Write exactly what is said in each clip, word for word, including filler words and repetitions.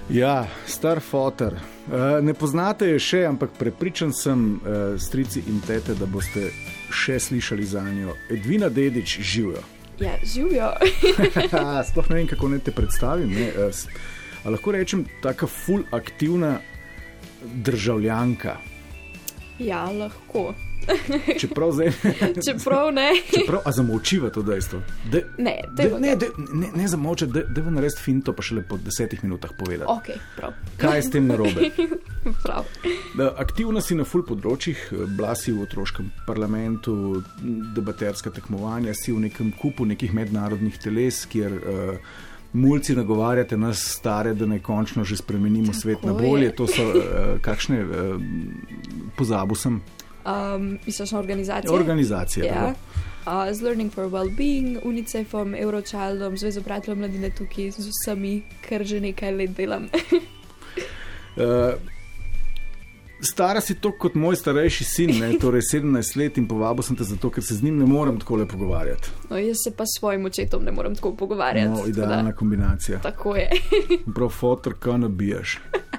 Ja, star foter. Ne poznate je še, ampak prepričan sem, strici in tete, da boste še slišali za njo. Edvina Dedić, živjo. Ja, živjo. Sploh ne vem, kako naj te predstavim. Ne? A lahko rečem, taka ful aktivna državljanka. Ja, lahko. Čeprav zdaj... Čeprav ne. Čeprav, a zamolčiva to dejstvo? De, ne, de, ne, de, ne, ne zamolča, da de, de narediti finto, pa šele po desetih minutah povedati. Ok, prav. Kaj je s tem narobe? Prav. Da, aktivna si na ful področjih, bila si v otroškem parlamentu, debaterska tekmovanja, si v nekem kupu nekih mednarodnih teles, kjer uh, mulci nagovarjate nas stare, da naj končno že spremenimo Tako svet na bolje. Je. To so uh, kakšne, uh, pozabil sem. Um, Misliš na organizacije? Organizacije, ja. Uh, z Learning for Wellbeing, UNICEF-om, Eurochildom, Zvezo prijateljev mladine tukaj, z vsemi, kar že nekaj let delam. uh, stara si to kot moj starejši sin, ne? Torej sedemnajst let, in povabil sem te zato, ker se z njim ne morem tako le pogovarjati. No, jaz se pa s svojim očetom ne morem tako pogovarjati. No, idealna kombinacija. Tako je. Prav fotor, kaj nabijaš.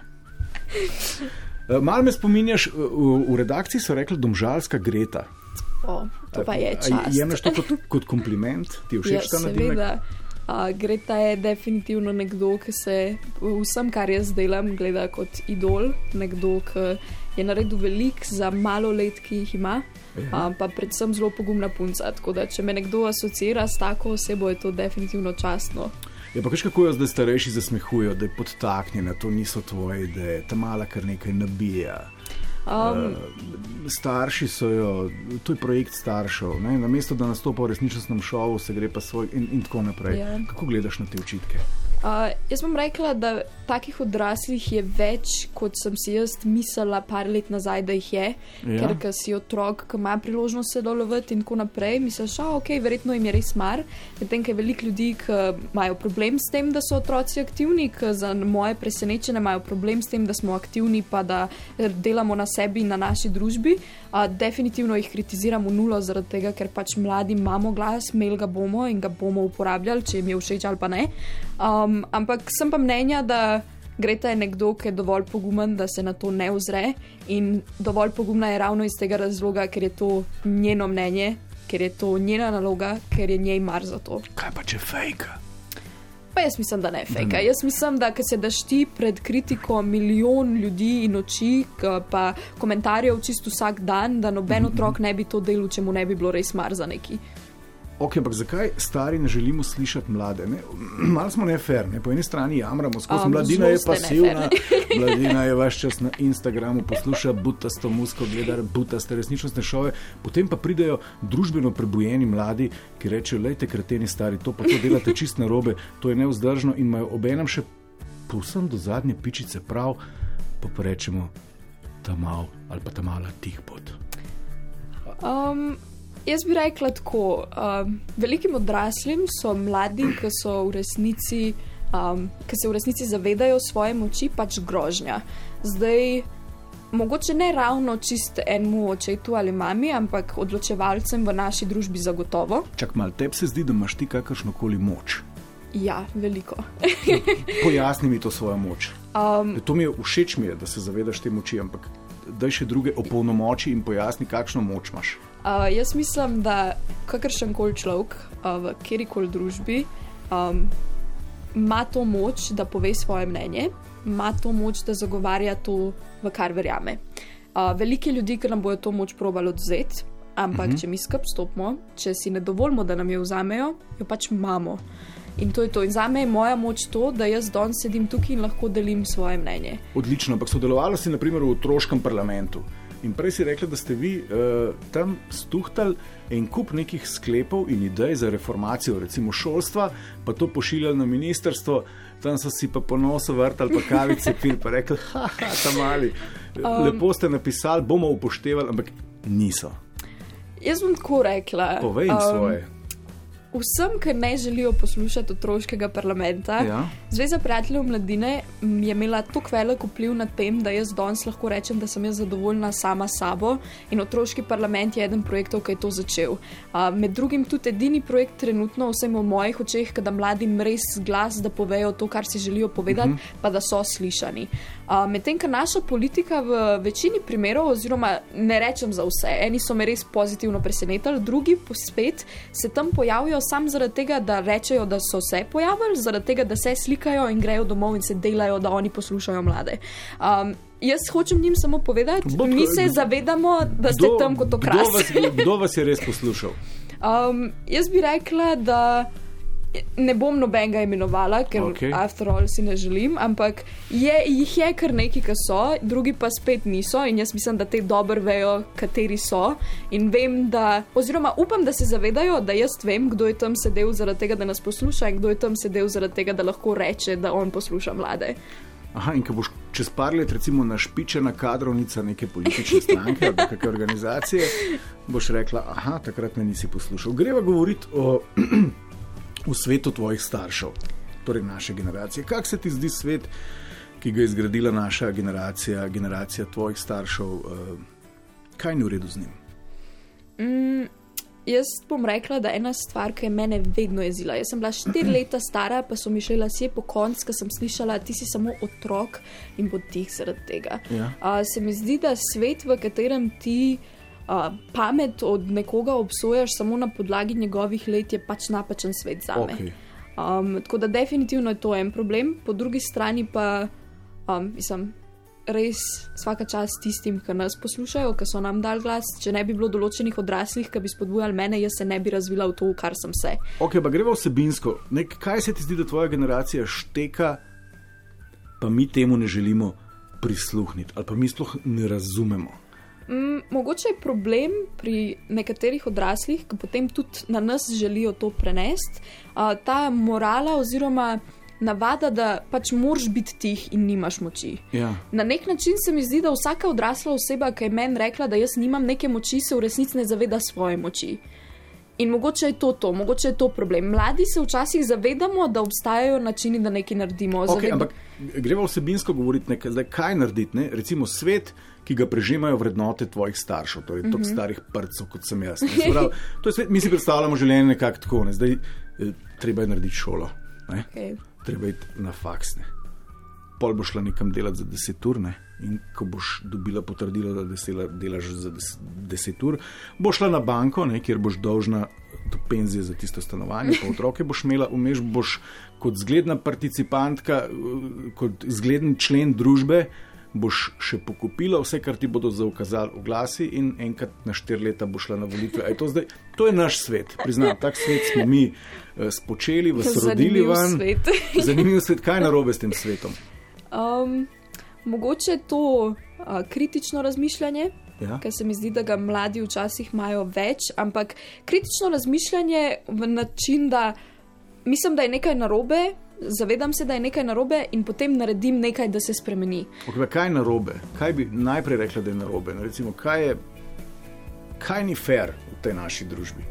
Malo me spominjaš, v, v redakciji so rekli domžalska Greta. O, to pa je čast. Jemlješ to kot, kot kompliment? Ti všeč ja, ta nadimek? Seveda. Uh, Greta je definitivno nekdo, ki se vsem, kar jaz delam, gleda kot idol. Nekdo, ki je naredil veliko za malo let, ki jih ima. Uh, pa predvsem zelo pogumna punca. Tako da, če me nekdo asociira s tako osebo, je to definitivno častno. Ja, pa kaž kako jo zdaj starejši zasmehujo, da je podtaknjena, to niso tvoje ideje, ta mala kar nekaj nabija. Um, uh, starši so jo, to je projekt staršev, ne? Namesto da nastopa v resničnostnem šovu, se gre pa svoj in, in tako naprej. Yeah. Kako gledaš na te očitke? Uh, jaz bom rekla, da takih odraslih je več, kot sem si jaz mislila par let nazaj, da jih je, ja. Ker ka si otrok, ki ima priložnost se dolovati in tako naprej, misliš, a ok, verjetno jim je res mar, medtem, ker je veliko ljudi, ki imajo problem s tem, da so otroci aktivni, ki za moje presenečenje imajo problem s tem, da smo aktivni, pa da delamo na sebi in na naši družbi. Uh, definitivno jih kritiziram v nulo zaradi tega, ker pač mladi imamo glas, imeli ga bomo in ga bomo uporabljali, če jim je všeč ali pa ne. Um, ampak sem pa mnenja, da Greta je nekdo, ki je dovolj pogumen, da se na to ne ozre, in dovolj pogumna je ravno iz tega razloga, ker je to njeno mnenje, ker je to njena naloga, ker je njej mar za to. Kaj pa če fejka? Pa jaz mislim, da ne fejka. Jaz mislim, da ko se daš ti pred kritiko milijon ljudi in oči, pa komentarjev čisto vsak dan, da noben otrok ne bi to delal, če mu ne bi bilo res mar za neki. Ok, ampak zakaj stari ne želimo slišati mlade? Ne? Malo smo nefer, ne? Po eni strani jamramo skozi, um, mladina je pasivna, mladina je vaš čas na Instagramu, posluša butasto musko, gleda butaste resničnostne šove, potem pa pridejo družbeno prebujeni mladi, ki rečejo, lejte, kreteni stari, to pa to delate čist narobe, to je nevzdržno, in imajo obenem še povsem do zadnje pičice prav, pa pa rečemo, ta mal ali pa ta mala tih pot. Um... Jaz bi rekla tako, um, velikim odraslim so mladi, ki so v resnici, um, ki se v resnici zavedajo svoje moči, pač grožnja. Zdaj, mogoče ne ravno čist enemu očetu ali mami, ampak odločevalcem v naši družbi zagotovo. Čak mal, tebi se zdi, da imaš ti kakršnokoli moč? Ja, veliko. Pojasni mi to svojo moč. Um, to mi je, všeč mi je, da se zavedaš te moči, ampak daj še druge opolnomoči in pojasni, kakšno moč imaš. Uh, jaz mislim, da kakršenkoli človek uh, v kjerikoli družbi um, ima to moč, da pove svoje mnenje, ima to moč, da zagovarja to, v kar verjame. Uh, velike ljudi, ki nam bojo to moč probali odvzeti, ampak uh-huh. če mi skup stopimo, če si ne dovolimo, da nam jo vzamejo, jo pač imamo. In to je to. In zame je moja moč to, da jaz danes sedim tukaj in lahko delim svoje mnenje. Odlično, ampak sodelovala si na primer v otroškem parlamentu. In prej si rekla, da ste vi uh, tam stuhtali en kup nekih sklepov in idej za reformacijo, recimo šolstva, pa to pošiljali na ministrstvo, tam so si pa po nosu vrtali, pa kavice pil, pa rekli, haha, ta mali, um, lepo ste napisali, bomo upoštevali, ampak niso. Jaz bom tako rekla. Povej jim um, svoje. vsem, ki ne želijo poslušati otroškega parlamenta, ja. Zveza prijateljev mladine je imela toliko velik vpliv na tem, da jaz danes lahko rečem, da sem jaz zadovoljna sama sabo in otroški parlament je eden projektov, ki je to začel. Uh, med drugim tudi edini projekt trenutno, vsem v mojih očeh, kada mladim res glas, da povejo to, kar si želijo povedati, uh -huh. pa da so slišani. Uh, medtem, ker naša politika v večini primerov, oziroma ne rečem za vse, eni so me res pozitivno presenetili, drugi spet se tam pojavijo sam zaradi tega, da rečejo, da so se pojavili, zaradi tega, da se slikajo in grejo domov in se delajo, da oni poslušajo mlade. Um, jaz hočem njim samo povedati, Botko, mi se zavedamo, da ste kdo, tam kot okras. Kdo vas, kdo vas je res poslušal? Um, jaz bi rekla, da ne bom nobenega imenovala, ker okay. after all si ne želim, ampak je, jih je kar neki, ki so, drugi pa spet niso in jaz mislim, da te dobro vejo, kateri so in vem, da, oziroma upam, da se zavedajo, da jaz vem, kdo je tam sedel zaradi tega, da nas posluša in kdo je tam sedel zaradi tega, da lahko reče, da on posluša mlade. Aha, in ko boš čez par let recimo našpičena kadrovnica neke politične stranke ali kakve organizacije, boš rekla, aha, takrat me nisi poslušal. Greva govoriti o v svetu tvojih staršev, torej naše generacije. Kak se ti zdi svet, ki ga je izgradila naša generacija, generacija tvojih staršev? Kaj ni v redu z njim? Mm, jaz bom rekla, da ena stvar, ki je mene vedno jezila. Jaz sem bila štiri leta stara, pa so mi šli lasje po konc, ko sem slišala, ti si samo otrok in bo tih zaradi tega. Ja. Uh, se mi zdi, da svet, v katerem ti Uh, pamet od nekoga obsojaš samo na podlagi njegovih let, je pač napačen svet zame. Okay. Um, tako da definitivno je to en problem. Po drugi strani pa um, mislim, res svaka čast tistim, ki nas poslušajo, ki so nam dali glas. Če ne bi bilo določenih odraslih, ki bi spodbujali mene, jaz se ne bi razvila v to, kar sem se. Ok, pa greva vsebinsko. Nek, kaj se ti zdi, da tvoja generacija šteka, pa mi temu ne želimo prisluhniti ali pa mi sploh ne razumemo? Mm, mogoče je problem pri nekaterih odraslih, ki potem tudi na nas želijo to prenesti. Uh, ta morala oziroma navada, da pač moraš biti tih in nimaš moči. Ja. Na nek način se mi zdi, da vsaka odrasla oseba, ki je meni rekla, da jaz nimam neke moči, se v resnici ne zaveda svoje moči. In mogoče je to to, mogoče je to problem. Mladi se včasih zavedamo, da obstajajo načini, da nekaj naredimo. Ok, Zaved... ampak greva vsebinsko govoriti nekaj, zdaj kaj narediti, ne? Recimo svet, ki ga prežemajo vrednote tvojih staršev, torej mm-hmm. tok starih prcov, kot sem jaz. Prav, to je svet, mi si predstavljamo življenje nekako tako, ne? Zdaj eh, treba je narediti šolo, ne? Okay. Treba je iti na faks, ne? Pol boš šla nekam delati za deset ur, ne? In ko boš dobila potrdilo, da desela, delaš za des, deset ur, boš šla na banko, ne, kjer boš dolžna do penzije za tisto stanovanje, pa otroke boš imela, vmeš boš kot zgledna participantka, kot zgleden člen družbe, boš še pokupila vse, kar ti bodo zaukazali v glasi in enkrat na štiri leta boš šla na volitve. To, zdaj, to je naš svet, priznam, tak svet smo mi uh, spočeli, vas rodili van. Zanimiv svet. Zanimiv svet, kaj je narobe s tem svetom? Um, mogoče je to uh, kritično razmišljanje, ja. Ker se mi zdi, da ga mladi včasih imajo več, ampak kritično razmišljanje v način, da mislim, da je nekaj narobe, zavedam se, da je nekaj narobe in potem naredim nekaj, da se spremeni. Okay, kaj je narobe? Kaj bi najprej rekla, da je narobe? Recimo, kaj, je, kaj ni fair v tej naši družbi?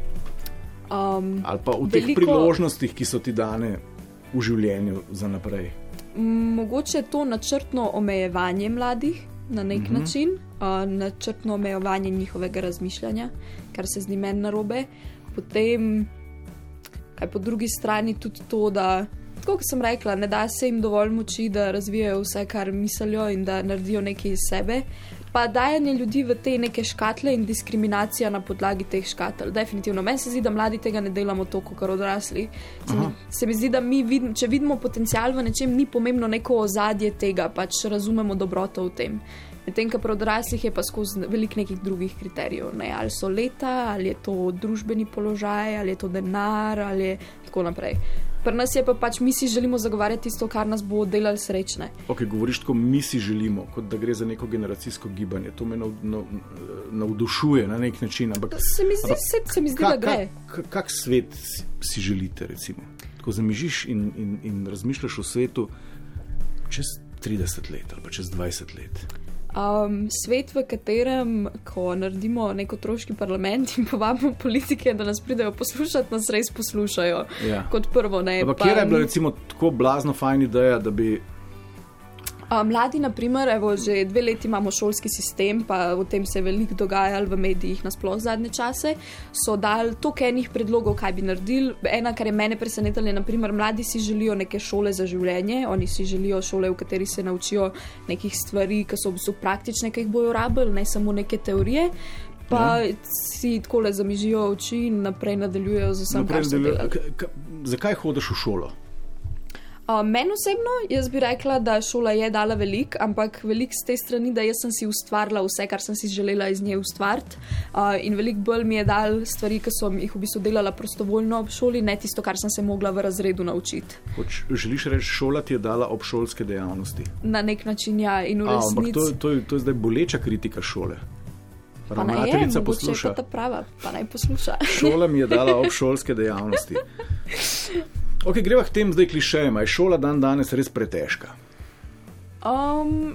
Um, Ali pa v teh veliko... priložnostih, ki so ti dane v življenju za naprej? Mogoče to načrtno omejevanje mladih na nek mm-hmm. način, uh, načrtno omejevanje njihovega razmišljanja, kar se zdi meni narobe. Potem, kaj po drugi strani tudi to, da, tako kot sem rekla, ne da se jim dovolj moči, da razvijajo vse, kar mislijo in da naredijo nekaj iz sebe, pa dajanje ljudi v te neke škatle in diskriminacija na podlagi teh škatel. Definitivno. Meni se zdi, da mladi tega ne delamo toliko, kar odrasli. Se mi, se mi zdi, da mi vid, če vidimo potencial v nečem, ni pomembno neko ozadje tega, pač razumemo dobroto v tem. Medtem, ko pri odraslih je pa skozi veliko nekih drugih kriterijev. Ne? Ali so leta, ali je to družbeni položaj, ali je to denar, ali je tako naprej. Pri nas je pa pač, mi si želimo zagovarjati tisto, kar nas bo delali srečne. Ok, govoriš tako, mi si želimo, kot da gre za neko generacijsko gibanje. To me nav, nav, navdušuje na nek način. Ampak, se mi zdi, ampak, se, se mi zdi ka, da gre. Kak, kak svet si želite, recimo? Tako zamižiš in, in, in razmišljaš o svetu čez trideset let ali pa čez dvajset let. Um, svet, v katerem, ko naredimo nek otroški parlament in povabimo politike, da nas pridejo poslušati, nas res poslušajo. Ja. Kot prvo, ne. Ampak kjer je bila recimo tako blazno fajn ideja, da bi... Uh, mladi, na primer, evo, že dve leti imamo šolski sistem, pa o tem se je veliko dogajalo v medijih nasploh zadnje čase, so dali toliko enih predlogov, kaj bi naredili. Ena, kar je mene presenetilo, je, na primer, mladi si želijo neke šole za življenje, oni si želijo šole, v kateri se naučijo nekih stvari, ki so v bistvu praktične, ki jih bojo rabili, ne samo neke teorije, pa ja. si takole zamižijo oči in naprej nadaljujejo z vsem, kar so delali. Zakaj hodiš v šolo? Uh, Meni osebno, jaz bi rekla, da šola je dala veliko, ampak veliko z te strani, da jaz sem si ustvarila vse, kar sem si želela iz nje ustvariti. Uh, in veliko bolj mi je dal stvari, ki sem jih v bistvu delala prostovoljno ob šoli, ne tisto, kar sem se mogla v razredu naučiti. Hoč, želiš reči, šola ti je dala obšolske dejavnosti? Na nek način, ja. In v resnici... Ampak to, to, to je zdaj boleča kritika šole. Pa naj je, mogoče je pa ta prava, pa naj posluša. Šola mi je dala obšolske dejavnosti. Ok, greva k tem zdaj klišejem. Je šola dan danes res pretežka? Um,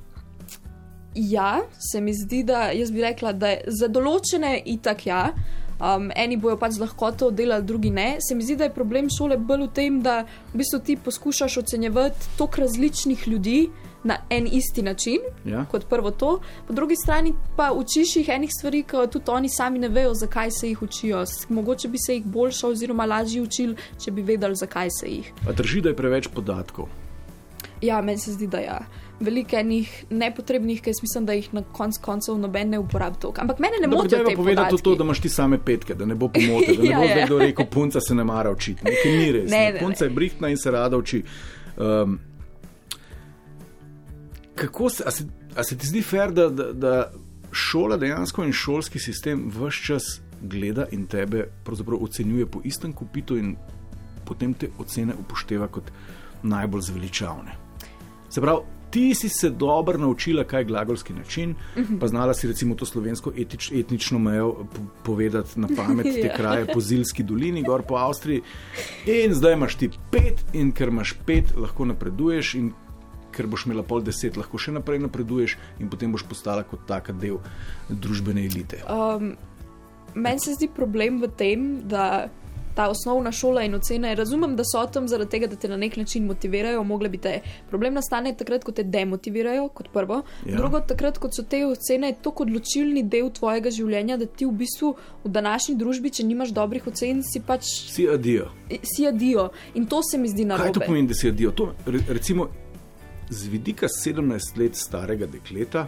ja, se mi zdi, da jaz bi rekla, da je za določene itak ja. Um, eni bojo pač z lahkoto delali, drugi ne. Se mi zdi, da je problem šole bolj v tem, da v bistvu ti poskušaš ocenjevati toliko različnih ljudi na en isti način, ja. Kot prvo to. Po drugi strani pa učiš jih enih stvari, ki tudi oni sami ne vejo, zakaj se jih učijo. Mogoče bi se jih boljša oziroma lažje učili, če bi vedeli, zakaj se jih. A drži, da je preveč podatkov? Ja, meni se zdi, da ja. Veliko enih nepotrebnih, ker jaz mislim, da jih na konc koncev noben ne uporabi toliko. Ampak mene ne motijo te podatki. Dobro, treba povedati to, da imaš ti same petke, da ne bo pomote, da ne bo zdaj kdo rekel, punca se ne mara učiti. Nekaj ni res. Ne, ne, punca ne. Je brihtna in se rada uči. Um, Kako se, a, se, a se ti zdi fair, da, da, da šola dejansko in šolski sistem ves čas gleda in tebe pravzaprav ocenjuje po istem kopitu in potem te ocene upošteva kot najbolj zveličavne? Se pravi, ti si se dobro naučila, kaj je glagolski način, uh-huh. pa znala si recimo to slovensko etič, etnično mejo povedati na pamet te kraje po Zilski dolini, gor po Avstriji, in zdaj imaš ti pet in ker imaš pet, lahko napreduješ in ker boš imela pol deset, lahko še naprej napreduješ in potem boš postala kot taka del družbene elite. Um, meni se zdi problem v tem, da ta osnovna šola in ocene, razumem, da so tam zaradi tega, da te na nek način motivirajo, mogle bi te. Problem nastane takrat, ko te demotivirajo, kot prvo. Ja. Drugo, takrat, ko so te ocene tako odločilni del tvojega življenja, da ti v bistvu v današnji družbi, če nimaš dobrih ocen, si pač... Si adijo. Si adijo. In to se mi zdi narobe. Kaj to pomeni, da si adijo? To, recimo, z vidika sedemnajst let starega dekleta,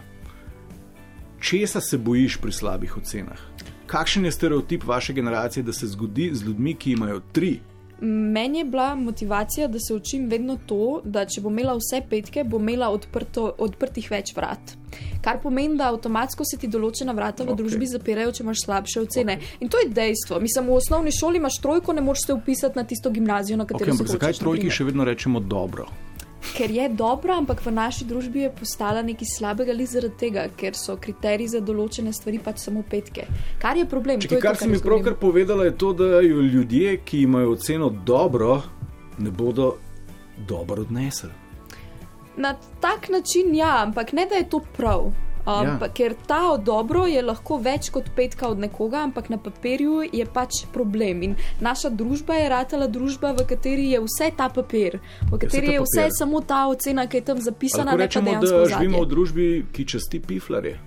česa se bojiš pri slabih ocenah? Kakšen je stereotip vaše generacije, da se zgodi z ljudmi, ki imajo tri? Meni je bila motivacija, da se učim vedno to, da če bom imela vse petke, bom imela odprto, odprtih več vrat. Kar pomeni, da avtomatsko se ti določena vrata v okay. družbi zapirajo, če imaš slabše ocene. Okay. In to je dejstvo. Mislim, v osnovni šoli imaš trojko, ne moreš se vpisati na tisto gimnazijo, na katero okay, se hočeš. Zakaj trojki še vedno rečemo dobro? Ker je dobra, ampak v naši družbi je postala nekaj slabega li zaradi tega, ker so kriteriji za določene stvari pač samo petke. Kar je problem. Čekaj, to je kar to, si mi pravkar povedala, je to, da jo ljudje, ki imajo oceno dobro, ne bodo dobro odnesli. Na tak način ja, ampak ne da je to prav. Um, ja. pa, ker ta dobro je lahko več kot petka od nekoga, ampak na papirju je pač problem. In naša družba je ratala družba, v kateri je vse ta papir, v kateri je vse samo ta ocena, ki je tam zapisana, ne pa dejansko zadnje. Lahko rečemo, da živimo v družbi, ki časti piflarje?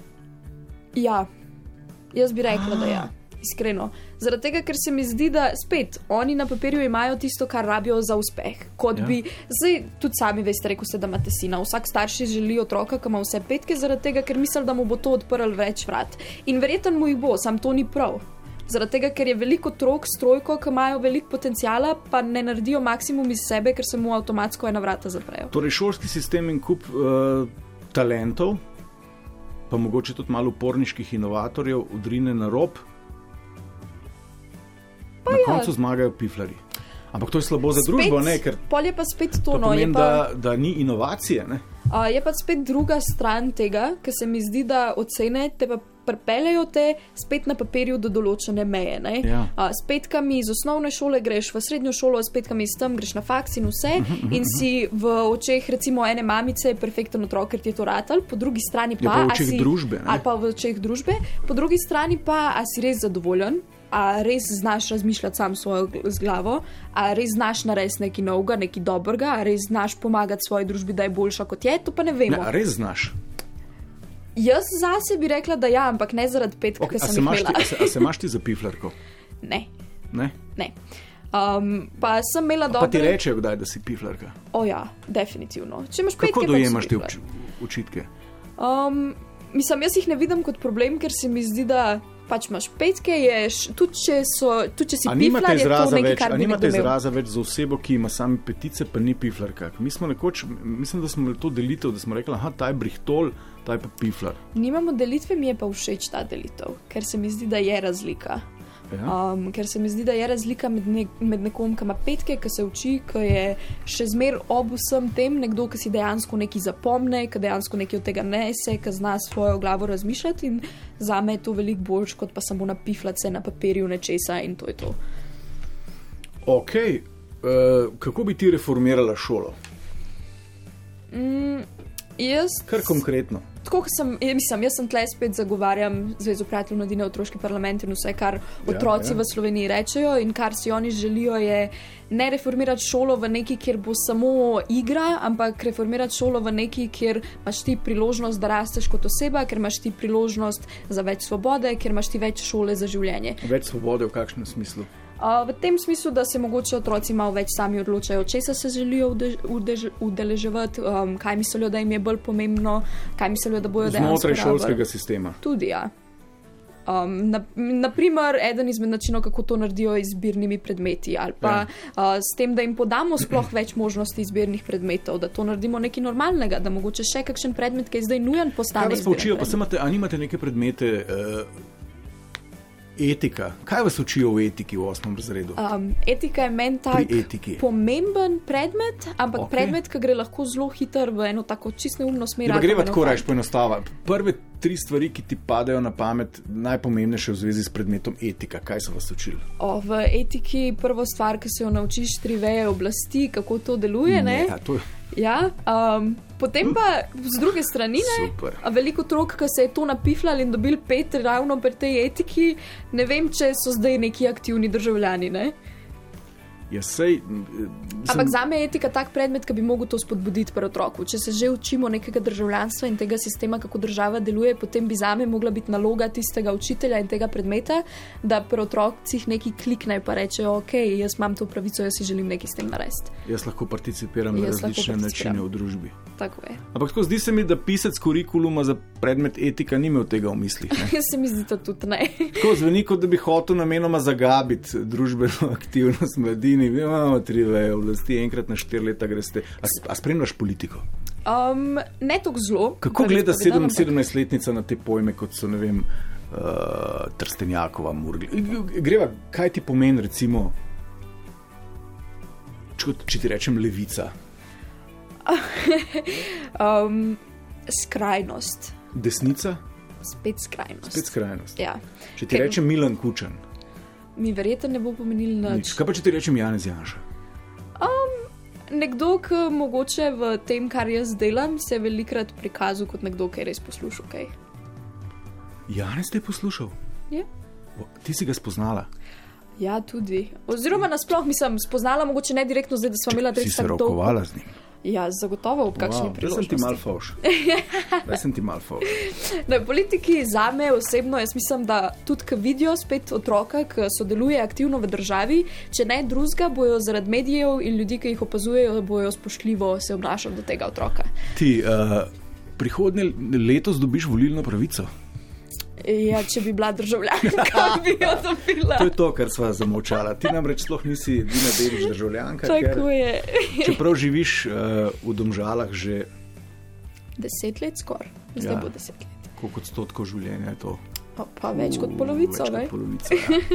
Ja, jaz bi rekla, da ja. Iskreno. Zaradi tega, ker se mi zdi, da spet, oni na papirju imajo tisto, kar rabijo za uspeh. Kot ja. bi, zdaj tudi sami veste, rekel ste, da imate sina. Vsak starši želi otroka, ki ima vse petke, zaradi tega, ker misli, da mu bo to odprl več vrat. In verjetno mu jih bo, sam to ni prav. Zaradi tega, ker je veliko otrok s trojko, ki imajo veliko potencijala, pa ne naredijo maksimum iz sebe, ker se mu avtomatsko ena vrata zaprejo. Torej, šolski sistem in kup uh, talentov, pa mogoče tudi malo uporniških inovatorjev, odrine na rob. Pa na ja. koncu zmagajo piflari. Ampak to je slabo za spet, družbo, ne? Ker pol je pa spet to, to no. pomeni, je pa, da, da ni inovacije, ne? Uh, je pa spet druga stran tega, ker se mi zdi, da ocene te pa pripeljajo te spet na papirju do določene meje. Ne? Ja. Uh, s petkami iz osnovne šole greš v srednjo šolo, s petkami iz tam greš na faks in vse in si v očeh recimo ene mamice perfekten otrok, ker ti je to ratal, po drugi strani pa, ja, pa v očeh si, družbe, ne? ali pa v očeh družbe, po drugi strani pa, a si res zadovoljen, a res znaš razmišljati sam svojo z glavo, a res znaš narediti nekaj novega, nekaj dobrega, a res znaš pomagati svoji družbi, da je boljša kot je, to pa ne vemo. Ne, a res znaš? Jaz zase bi rekla, da ja, ampak ne zaradi petka, Okay, ki sem jih imela. Ti, a, se, a se imaš ti za piflarko? Ne. Ne? Ne. Um, pa sem imela a dobre... Pa ti rečejo kdaj, da si piflarka? O ja, definitivno. Če imaš petke, kako dojemaš te uč, učitke? Um, mislim, jaz jih ne vidim kot problem, ker se mi zdi, da pač imaš petke, ješ, tudi če, so, tudi če si piflar, je to nekaj, kar bi nekdo imel. A nimate izraza več za osebo, ki ima sami petice, pa ni piflarka? Mi smo nekoč, mislim, da smo imeli to delitev, da smo rekli, aha, ta je brihtol, ta je pa piflar. Nimamo delitve, mi je pa všeč ta delitev, ker se mi zdi, da je razlika. Ja. Um, ker se mi zdi, da je razlika med, ne, med nekom, ki ima petke, ki se uči, ki je še zmer ob vsem tem, nekdo, ki si dejansko nekaj zapomne, ki dejansko nekaj od tega nese, ki zna svojo glavo razmišljati in zame je to veliko boljš, kot pa samo napifljati se na papirju nečesa in to je to. Ok, uh, kako bi ti reformirala šolo? Mm, jaz... Kar konkretno. Tako, sem, mislim, jaz sem tle spet zagovarjam Zvezo prijateljev mladine, otroški parlament in vse, kar otroci ja, ja. v Sloveniji rečejo in kar si oni želijo, je ne reformirati šolo v neki, kjer bo samo igra, ampak reformirati šolo v neki, kjer imaš ti priložnost, da rasteš kot oseba, ker imaš ti priložnost za več svobode, ker imaš ti več šole za življenje. Več svobode v kakšnem smislu? Uh, v tem smislu, da se mogoče otroci malo več sami odločajo, česa se želijo udež, udež, udeleževati, um, kaj mislijo, da jim je bolj pomembno, kaj mislijo, da bojo dejansko znotraj šolskega sistema. Tudi, ja. Um, na, naprimer, eden izmed načinov, kako to naredijo izbirnimi predmeti ali pa ja. uh, s tem, da jim podamo sploh več možnosti izbirnih predmetov, da to naredimo nekaj normalnega, da mogoče še kakšen predmet, ki je zdaj nujen, postane izbiren. Kaj vas poučijo, pa se imate, a nimate neke predmete... Uh, Etika. Kaj vas učijo v etiki v osmem razredu? Um, etika je meni tak pomemben predmet, ampak okay. predmet, ki gre lahko zelo hiter v eno tako čist neumno smer. Ja, pa greva tako reč poenostava. Prve tri stvari, ki ti padajo na pamet, najpomembnejše v zvezi s predmetom etika. Kaj so vas učili? O, v etiki prvo stvar, ki se jo naučiš, tri veje oblasti, kako to deluje, ne? Ne, to je... Ja, um, potem pa z druge strani, ne, veliko otrok, ki se je to napifljali in dobili pet ravno pri tej etiki, ne vem, če so zdaj neki aktivni državljani, ne? Ja, sej, ampak sem... zame je etika tak predmet, ki bi mogel to spodbuditi pri otroku. Če se že učimo nekega državljanstva in tega sistema, kako država deluje, potem bi zame mogla biti naloga tistega učitelja in tega predmeta, da pri otrocih neki klikne pa rečejo, ok, jaz imam to pravico, jaz si želim nekaj s tem narediti. Jaz lahko participiram na različne načine v družbi. Tako je. Ampak tako zdi se mi, da pisec kurikuluma za predmet etika ni imel tega v mislih. Jaz se mi zdi to tudi ne. Tako zveni, kot da bi hotel namenoma zagabiti družbeno aktivnost mladini. Vi imamo tri veje oblasti, enkrat na štiri leta greste. A, a spremljaš politiko? Um, ne toliko zelo. Kako gleda sedem, sedemnajstletnica na te pojme, kot so, ne vem, uh, Trstenjakova, Murgl? Greva, kaj ti pomeni, recimo, če, če ti rečem levica? um, skrajnost. Desnica? Spet skrajnost. Spet skrajnost. Ja. Če ti Ker... rečem Milan Kučan? Mi verjetno ne bo pomenil nič. Kaj pa če ti rečem Janez Janša? Um, nekdo, ki mogoče v tem, kar jaz delam, se je velikrat prikazal kot nekdo, ki je res poslušal kaj. Janez te je poslušal? Ja. O, ti si ga spoznala? Ja, tudi. Oziroma nasploh, mislim, spoznala mogoče ne direktno zdaj, da sva imela Si se rokovala z njim? Ja, zagotovo ob kakšni wow, priložnosti. Zdaj sem ti mal fauš. Zdaj sem ti mal fauš. Da, politiki zame osebno, jaz mislim, da tudi, ko vidijo spet otroka, ki sodeluje aktivno v državi, če ne drugega, bojo zaradi medijev in ljudi, ki jih opazujejo, bojo spoštljivo se obnašati do tega otroka. Ti, uh, prihodnje letos dobiš volilno pravico? Ja, če bi bila državljanka, bi jo dobila. To je to, kar sva zamočala. Ti namreč sploh nisi Dina Dedić državljanka. Tako je. Čeprav živiš uh, v Domžalah že... Deset let skoraj. Zdaj ja. bo deset let. Koliko odstotkov življenja je to? Pa, pa več kot polovico, več ne? Kot polovico, ja.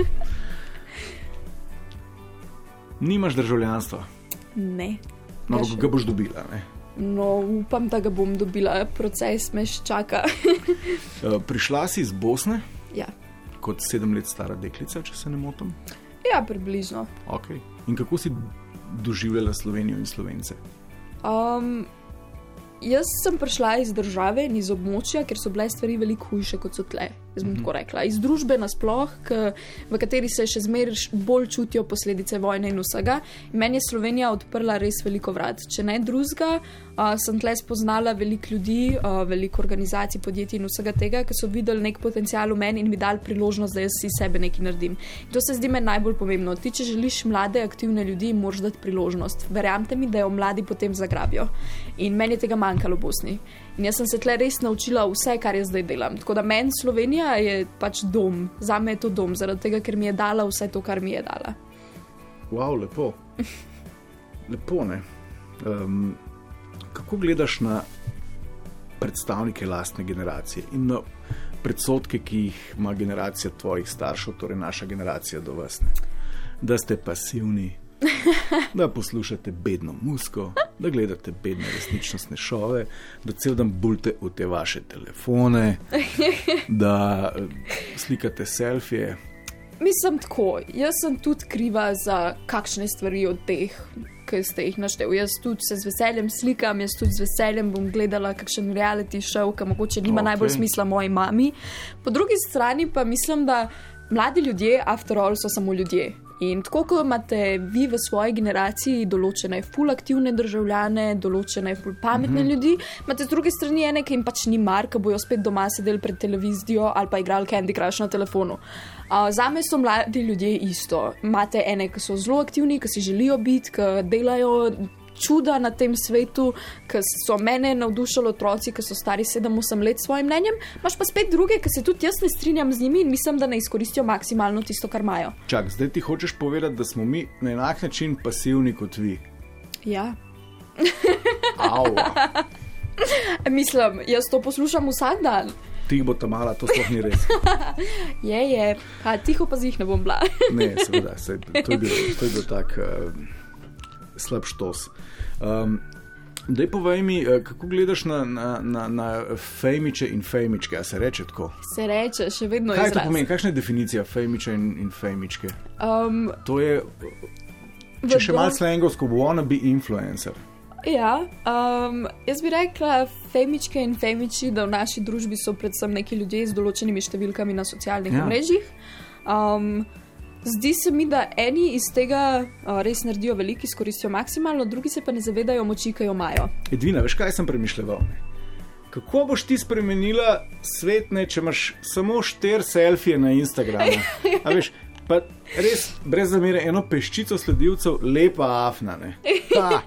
Nimaš državljanstva? Ne. No, ga boš dobila, ne? No, upam, da ga bom dobila, proces me še čaka. Prišla si iz Bosne? Ja. Kot sedem let stara deklica, če se ne motim? Ja, približno. Ok. In kako si doživljala Slovenijo in Slovence? Um, jaz sem prišla iz države in iz območja, ker so bile stvari veliko hujše, kot so tle. Jaz bom tako rekla. Iz družbe nasploh, k, v kateri se še zmeraj bolj čutijo posledice vojne in vsega. In meni je Slovenija odprla res veliko vrat. Če ne drugega, uh, sem tle spoznala veliko ljudi, uh, veliko organizacij, podjetij in vsega tega, ki so videli nek potencial v meni in mi dali priložnost, da jaz si sebe nekaj naredim. In to se zdi meni najbolj pomembno. Ti, če želiš mlade, aktivne ljudi, moraš dati priložnost. Verjamte mi, da jo mladi potem zagrabijo. In meni je tega manjkalo v Bosni. In jaz sem se tle res naučila vse, kar jaz zdaj delam. Tako da meni Slovenija je pač dom. Zame je to dom, zaradi tega, ker mi je dala vse to, kar mi je dala. Wow, lepo. Lepo, ne? Um, kako gledaš na predstavnike lastne generacije in na predsodke, ki jih ima generacija tvojih staršev, torej naša generacija do vas, ne? Da ste pasivni, da poslušate bedno muziko, da gledate bedne resničnostne šove, da cel dan bulte v te vaše telefone, da slikate selfije. Mislim tako, jaz sem tudi kriva za kakšne stvari od teh, ki ste jih naštel. Jaz tudi se z veseljem slikam, jaz tudi z veseljem bom gledala kakšen reality show, ki mogoče nima okay. najbolj smisla moji mami. Po drugi strani pa mislim, da mladi ljudje, after all, so samo ljudje. In tako, ko imate vi v svoji generaciji določene ful aktivne državljane, določene ful pametne mm-hmm. ljudi, imate z druge strani ene, ki jim pač ni mar, ki bojo spet doma sedeli pred televizijo ali pa igrali Candy Crush na telefonu. Uh, zame so mladi ljudje isto. Imate ene, ki so zelo aktivni, ki si želijo biti, ki delajo čuda na tem svetu, ki so mene navdušali otroci, ki so stari sedem osem let s svojim mnenjem, imaš pa spet druge, ki se tudi jaz ne strinjam z njimi in mislim, da ne izkoristijo maksimalno tisto, kar imajo. Čak, zdaj ti hočeš povedati, da smo mi na enak način pasivni kot vi? Ja. Au. Mislim, jaz to poslušam vsak dan. Tih bo ta mala, to sploh ni res. je, je. Ha, tiho pa zih ne bom bila. ne, seveda, se, to je bil, to je bil tak... Uh, slab štos. Um, daj povej mi, kako gledaš na, na, na, na fejmiče in fejmičke, a se reče tako? Se reče, še vedno Kaj izraz. Kaj to pomeni? Kakšna je definicija fejmiča in, in fejmičke? Um, to je, če še malo slangovsko, wannabe influencer. Ja, um, jaz bi rekla fejmičke in fejmiči, da v naši družbi so predvsem neki ljudje z določenimi številkami na socialnih ja. mrežjih. Um, Zdi se mi, da eni iz tega uh, res naredijo veliko, izkoristijo maksimalno, drugi se pa ne zavedajo moči, ki jo imajo. Edvina, veš, kaj sem premišljal? Kako boš ti spremenila svet, ne, če imaš samo štiri selfije na Instagramu? A veš, pa res, brez zamere, eno peščico sledilcev, lepa afna, ne? Pa.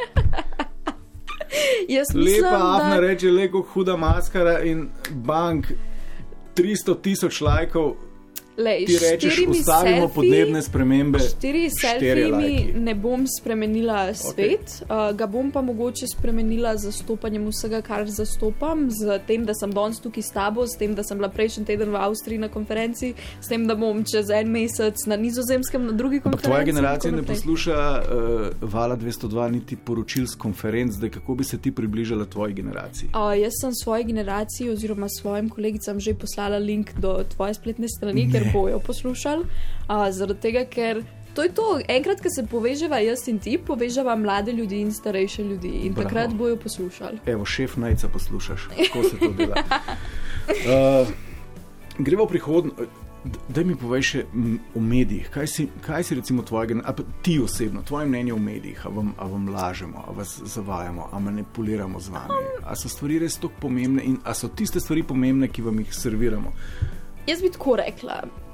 Jaz mislim, lepa afna da... reče, leko huda maskara in bank, tristo tisoč lajkov. Lej, ti rečeš, ustavimo selfie, podnebne spremembe. Štiri selfijami ne bom spremenila svet, okay. uh, ga bom pa mogoče spremenila z zastopanjem vsega, kar zastopam, z tem, da sem danes tukaj s tabo, s tem, da sem bila prejšnji teden v Avstriji na konferenci, s tem, da bom čez en mesec na Nizozemskem na drugi konferenci. Pa tvoja generacija ne posluša uh, Vala dvesto dva niti poročil z konferenc, da kako bi se ti približala tvoji generaciji? Uh, jaz sem svoji generaciji oziroma svojim kolegicam že poslala link do tvoje spletne strani, ne. Ker bojo poslušali, uh, zaradi tega, ker to je to, enkrat, ko se poveževa jaz in ti, poveževa mlade ljudi in starejše ljudi in Bravo. Takrat bojo poslušali. Evo, šef najca poslušaš, kako se to dela. Uh, gremo v prihodno, daj mi povej še o medijih, kaj si, kaj si recimo tvojega, a ti osebno, tvoje mnenje o medijih, a vam, a vam lažemo, a vas zavajamo, a manipuliramo z vami, a so stvari res toliko pomembne in a so tiste stvari pomembne, ki vam jih serviramo? Jaz bi tako rekla,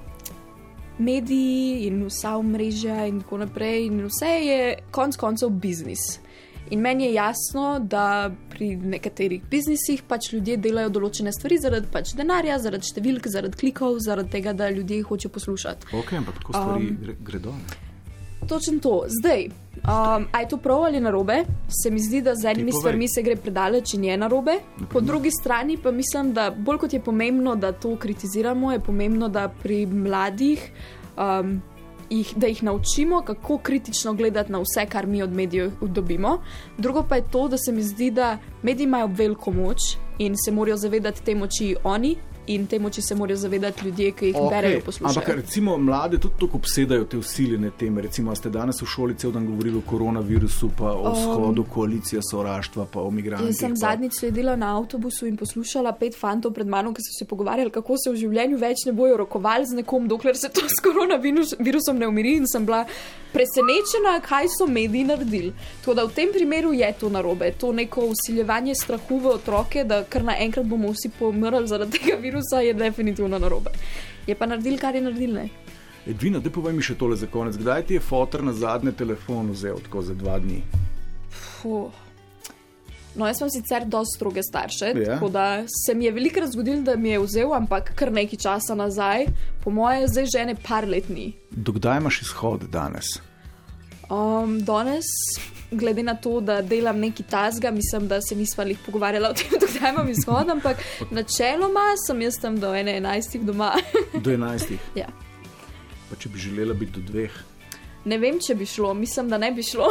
mediji in vsa omrežja in tako naprej in vse je konc koncev biznis. In meni je jasno, da pri nekaterih biznisih pač ljudje delajo določene stvari zaradi pač denarja, zaradi številk, zaradi klikov, zaradi tega, da ljudje hočejo poslušati. Ok, ampak tako stvari um, gredo. Točno to. Zdaj, um, a je to prav ali narobe? Se mi zdi, da z enimi stvarmi se gre predaleč in je narobe. Po drugi strani pa mislim, da bolj kot je pomembno, da to kritiziramo, je pomembno, da pri mladih um, jih, da jih naučimo, kako kritično gledati na vse, kar mi od medijev dobimo. Drugo pa je to, da se mi zdi, da mediji imajo veliko moč in se morajo zavedati te moči oni in te moči se morajo zavedati ljudje, ki jih okay. berejo, poslušajo. Ampak recimo mlade tudi tako obsedajo te vsiljene teme. Recimo, ste danes v šoli cel dan govorili o koronavirusu, pa o um, shodu koalicije sovraštva, pa o migrantih. Jaz sem pa... zadnjič sedela na avtobusu in poslušala pet fantov pred mano, ki so se pogovarjali, kako se v življenju več ne bojo rokovali z nekom, dokler se to s koronavirusom ne umiri, in sem bila presenečena, kaj so mediji naredili. Tako da v tem primeru je to narobe. To neko vsiljevanje strahu v otroke, da kar naenkrat bomo vsi pomrli zaradi tega virusa, je definitivno narobe. Je pa naredil, kar je naredil, ne? Edvina, daj povej mi še tole za konec. Kdaj ti je foter na zadnje telefon vzel, tako za dva dni? Fuh. No, jaz sem sicer dosti stroge starše, ja. Tako da se mi je velikokrat zgodilo, da mi je vzel, ampak kar nekaj časa nazaj, po moje zdaj že ene par let ni. Dokdaj imaš izhod danes? Um, danes, glede na to, da delam neki tasga, mislim, da se nisva lih pogovarjala o tem, dokdaj imam izhod, ampak načeloma sem jaz tam do ene enajstih doma. Do enajstih? Ja. Pa če bi želela biti do dveh? Ne vem, če bi šlo, mislim, da ne bi šlo.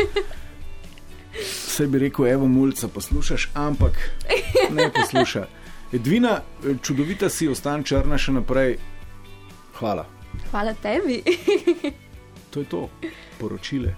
Vse bi rekel, evo mulca, poslušaš, ampak ne posluša. Edvina, čudovita si, ostan črna še naprej. Hvala. Hvala tebi. To je to, poročile.